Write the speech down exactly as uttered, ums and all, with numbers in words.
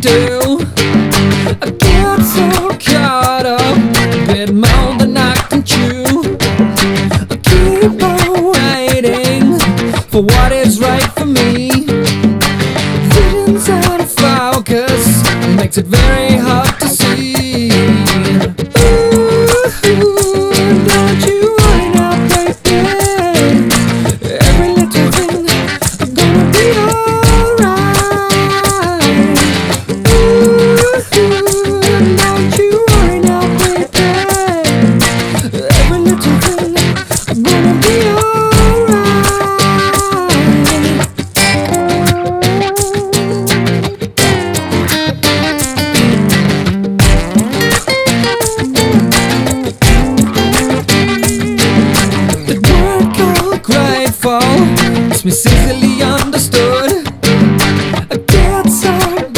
do. I get so caught up, a bit more than I can chew. I keep on waiting for what is right for me. Visions out of focus makes it very hard to see. Ooh, don't you worry now, baby. Every little thing gonna be alright. Ooh, don't you worry now, baby. Every little thing gonna be grateful, it's me easily understood. I get so